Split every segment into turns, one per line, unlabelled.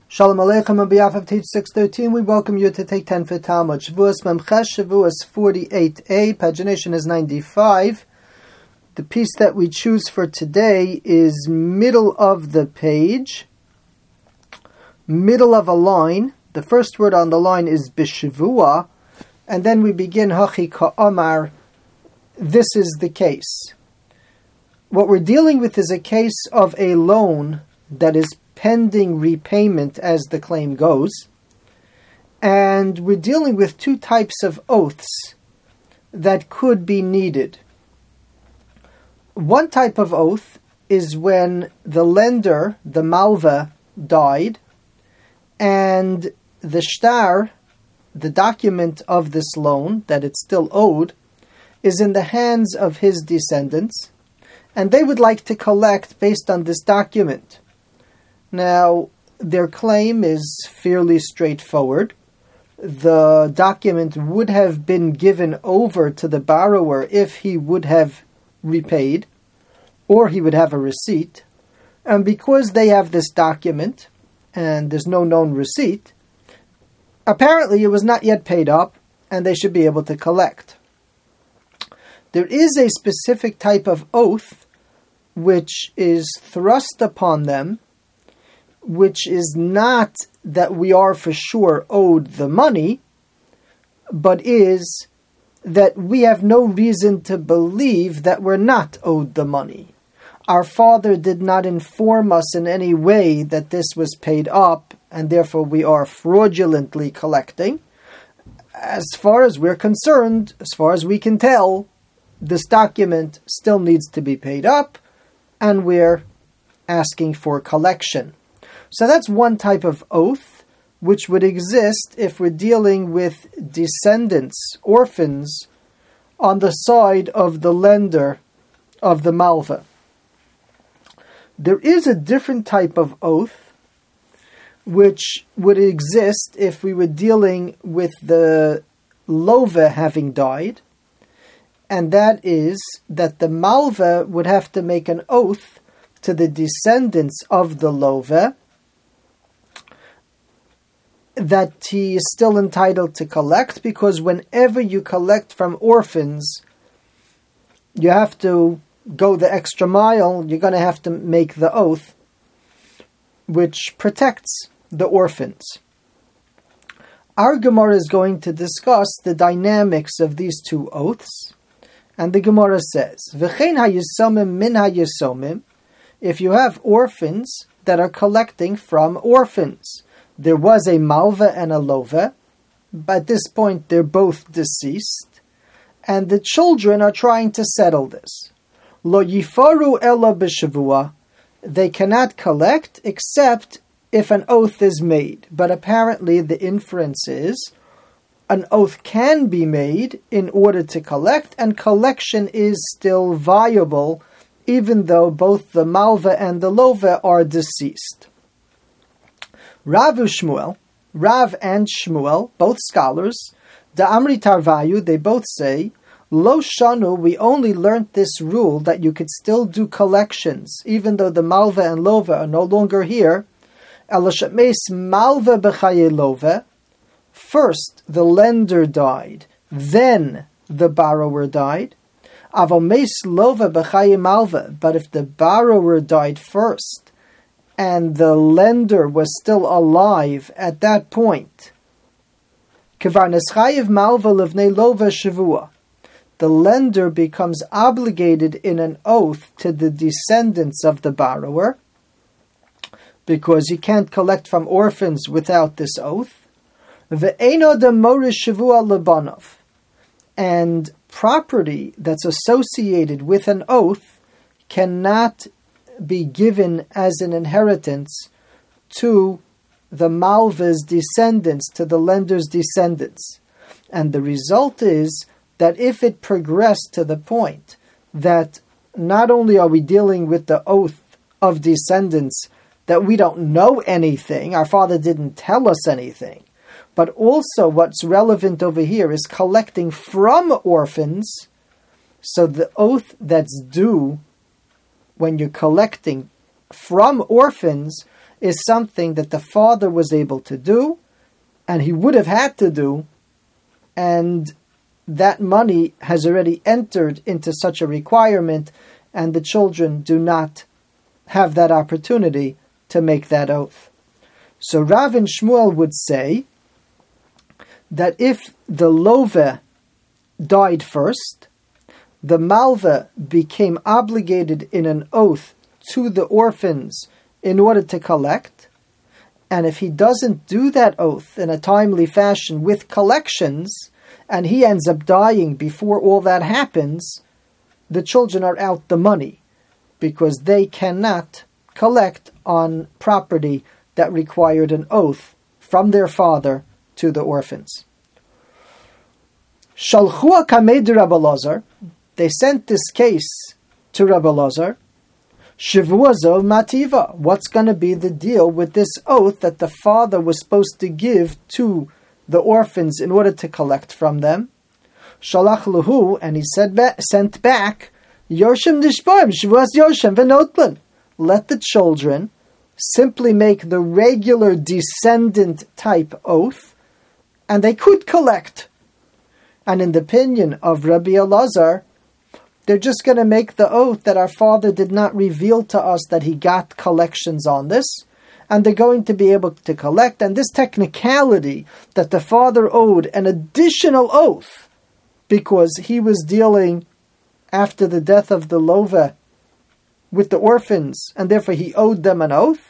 Shalom Aleichem on behalf of Teach 613, we welcome you to take 10 for Talmud. Shavuos Memchesh, Shavuos 48a, pagination is 95. The piece that we choose for today is middle of the page, middle of a line. The first word on the line is B'Shavua, and then we begin Hachi Ka'amar. This is the case. What we're dealing with is a case of a loan that is pending repayment, as the claim goes, and we're dealing with two types of oaths that could be needed. One type of oath is when the lender, the malva, died, and the shtar, the document of this loan, that it's still owed, is in the hands of his descendants, and they would like to collect based on this document. Now, their claim is fairly straightforward. The document would have been given over to the borrower if he would have repaid, or he would have a receipt. And because they have this document, and there's no known receipt, apparently it was not yet paid up, and they should be able to collect. There is a specific type of oath which is thrust upon them, which is not that we are for sure owed the money, but is that we have no reason to believe that we're not owed the money. Our father did not inform us in any way that this was paid up, and therefore we are fraudulently collecting. As far as we're concerned, as far as we can tell, this document still needs to be paid up, and we're asking for collection. So that's one type of oath which would exist if we're dealing with descendants, orphans, on the side of the lender of the malva. There is a different type of oath which would exist if we were dealing with the lova having died, and that is that the malva would have to make an oath to the descendants of the lova that he is still entitled to collect, because whenever you collect from orphans, you have to go the extra mile. You're going to have to make the oath which protects the orphans. Our Gemara is going to discuss the dynamics of these two oaths, and the Gemara says, V'chein hayisomim min hayisomim, if you have orphans that are collecting from orphans. There was a malva and a lova, but at this point they're both deceased, and the children are trying to settle this. Lo yifaru ela b'shavua, they cannot collect except if an oath is made. But apparently the inference is an oath can be made in order to collect, and collection is still viable, even though both the malva and the lova are deceased. Rav and Shmuel, both scholars, the Amri Tarvayu, they both say, Lo Shanu, we only learnt this rule that you could still do collections, even though the Malva and Lova are no longer here. Elashames Malva b'chaye Lova, first the lender died, then the borrower died. Avomes Lova b'chaye Malva, but if the borrower died first, and the lender was still alive at that point, the lender becomes obligated in an oath to the descendants of the borrower, because you can't collect from orphans without this oath. And property that's associated with an oath cannot be given as an inheritance to the malva's descendants, to the lender's descendants. And the result is that if it progressed to the point that not only are we dealing with the oath of descendants that we don't know anything, our father didn't tell us anything, but also what's relevant over here is collecting from orphans, so the oath that's due when you're collecting from orphans is something that the father was able to do, and he would have had to do, and that money has already entered into such a requirement, and the children do not have that opportunity to make that oath. So Rav and Shmuel would say that if the love died first, the malva became obligated in an oath to the orphans in order to collect, and if he doesn't do that oath in a timely fashion with collections, and he ends up dying before all that happens, the children are out the money, because they cannot collect on property that required an oath from their father to the orphans. Shalchua kamed Rabbi Elazar, they sent this case to Rabbi Elazar. Shivuazo mativa, what's going to be the deal with this oath that the father was supposed to give to the orphans in order to collect from them? Shalach luhu, and he sent back, Yoshim dishboim, Shivuaz Yoshim venotlan. Let the children simply make the regular descendant type oath, and they could collect. And in the opinion of Rabbi Elazar, they're just going to make the oath that our father did not reveal to us that he got collections on this, and they're going to be able to collect. And this technicality that the father owed an additional oath because he was dealing after the death of the lova with the orphans, and therefore he owed them an oath,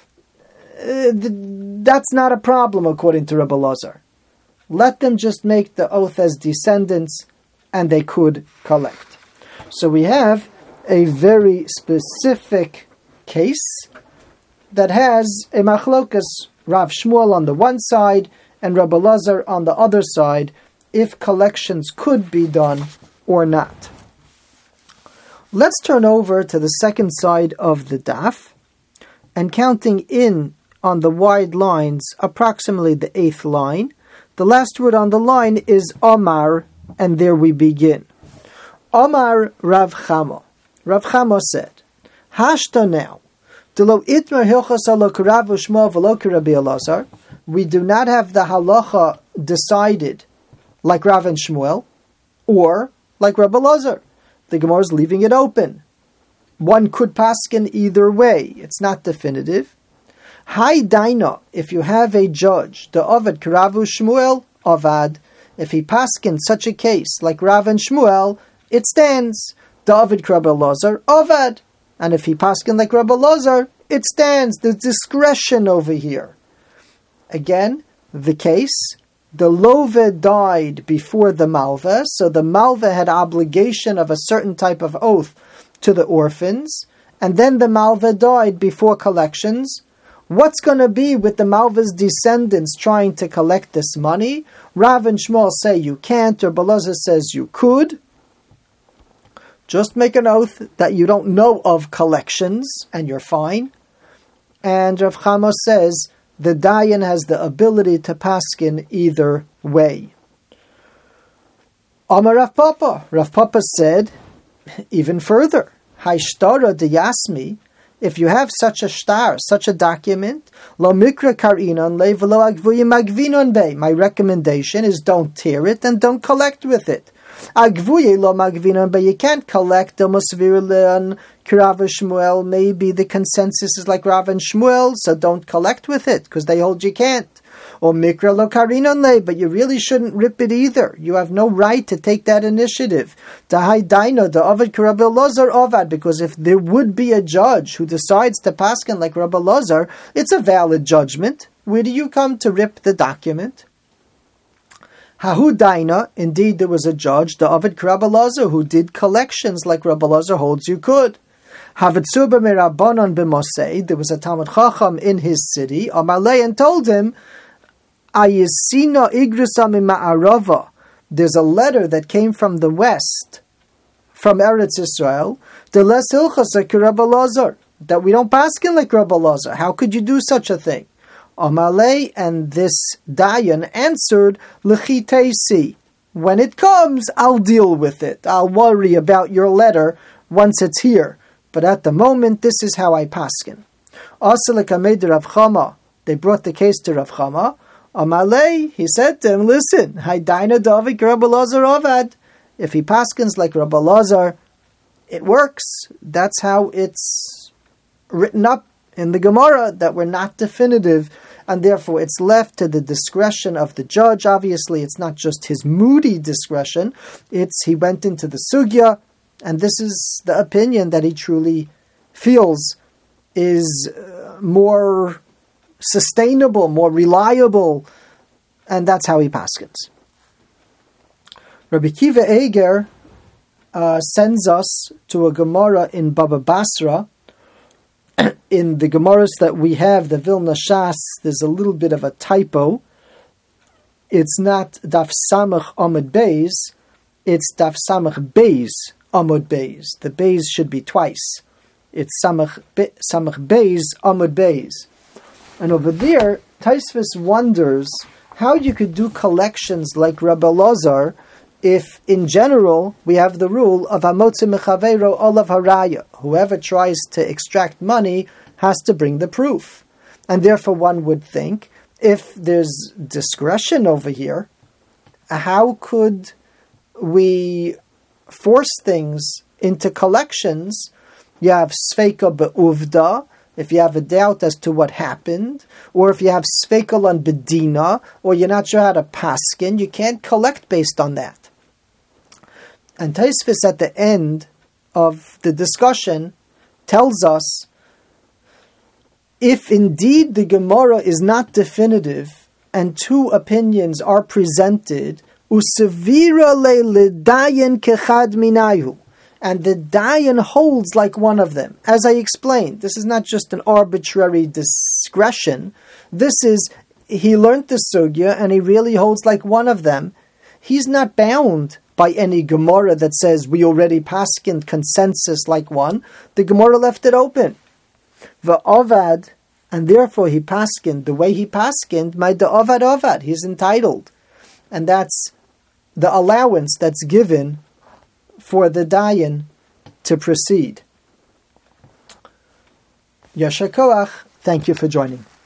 that's not a problem according to Rabbi Elazar. Let them just make the oath as descendants, and they could collect. So we have a very specific case that has a machlokas, Rav Shmuel on the one side and Rabbi Elazar on the other side, if collections could be done or not. Let's turn over to the second side of the daf, and counting in on the wide lines, approximately the 8th line. The last word on the line is Omar, and there we begin. Omar Rav Chama. Rav Chama said, Hashta now, Delo itmer hilchas alok Rav Shmuel v'lo Rabbi Elazar. We do not have the halacha decided like Rav and Shmuel, or like Rabbi Elazar. The Gemara is leaving it open. One could paskin either way. It's not definitive. Hai daina, if you have a judge, the Ovad Karavu Shmuel, Ovad, if he paskin such a case like Rav and Shmuel, it stands. The Ovad Rabbi Elazar, Ovad. And if he paskin like Rabbi Elazar, it stands. There's discretion over here. Again, the case, the love died before the malva, so the malva had obligation of a certain type of oath to the orphans, and then the malva died before collections. What's going to be with the malva's descendants trying to collect this money? Rav and Shmuel say you can't, or Rabbi Elazar says you could. Just make an oath that you don't know of collections, and you're fine. And Rav Chama says the dayan has the ability to paskin either way. Amar Rav Papa. Rav Papa said even further, Haishtara de Yasmi, if you have such a shtar, such a document, lo mikra karinon le v'lo agvuyim agvinon be. My recommendation is don't tear it and don't collect with it. Agvuye lo magvinon be. You can't collect the musvir leon Rav Shmuel. Maybe the consensus is like Rav and Shmuel, so don't collect with it because they hold you can't. Or mikra lo karinon le, but you really shouldn't rip it either. You have no right to take that initiative. Dahai daino the Ovad Rabbi Elazar Ovad, because if there would be a judge who decides to paskin like Rabbi Elazar, it's a valid judgment. Where do you come to rip the document? Hahu daina, indeed there was a judge, the Ovad Rabbi Elazar, who did collections like Rabbi Elazar holds you could. Havitzuba merabanon b'mosei, there was a Talmud Chacham in his city, Amalei, and told him, Ayesina igrusam ma'arava. There's a letter that came from the west, from Eretz Israel, the les hilchas like Rabbi Elazar, that we don't paskin like Rabbi Elazar. How could you do such a thing? Amalei, and this dayan answered, L'chitesi. When it comes, I'll deal with it. I'll worry about your letter once it's here. But at the moment, this is how I paskin. Asalakamei de Rav Chama. They brought the case to Rav Chama. Amalei, he said to him, listen, Haydaina Davik Rabbi Lazar Avad. If he paskins like Rabbi Lazar, it works. That's how it's written up in the Gemara, that we're not definitive, and therefore it's left to the discretion of the judge. Obviously, it's not just his moody discretion, it's he went into the sugya, and this is the opinion that he truly feels is more sustainable, more reliable, and that's how he paskins. Rabbi Kiva Eger sends us to a Gemara in Baba Basra. In the Gemaras that we have, the Vilna Shas, there's a little bit of a typo. It's not Daf Samach Amud Beis, it's Daf Samach Beis Amud Beis. The Beis should be twice. It's Samach Beis Amud Beis. And over there, Taisvis wonders how you could do collections like Rabbi Lazar if, in general, we have the rule of Hamotzi Mechaveiro Olav Haraya. Whoever tries to extract money has to bring the proof. And therefore one would think, if there's discretion over here, how could we force things into collections? You have Sveika Be'uvda, if you have a doubt as to what happened, or if you have Sveikal on Bedina, or you're not sure how to paskin, you can't collect based on that. And Taisvis at the end of the discussion tells us, if indeed the Gemara is not definitive and two opinions are presented, usevira le'dayan kechad minayu, and the dayan holds like one of them. As I explained, this is not just an arbitrary discretion. This is, he learned the sugya and he really holds like one of them. He's not bound by any Gemara that says we already paskined consensus like one. The Gemara left it open. V'ovad, and therefore he paskined the way he paskined, my de'ovad ovad, he's entitled. And that's the allowance that's given for the dayan to proceed. Yasher koach, thank you for joining.